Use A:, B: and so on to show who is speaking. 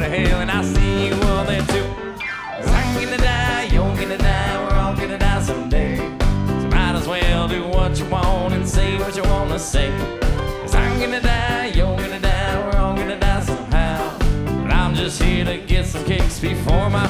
A: hell, and I see you all there too. 'Cause I'm gonna die, you're gonna die, we're all gonna die someday. So might as well do what you want and say what you wanna say. 'Cause I'm gonna die, you're gonna die, we're all gonna die somehow. But I'm just here to get some kicks before my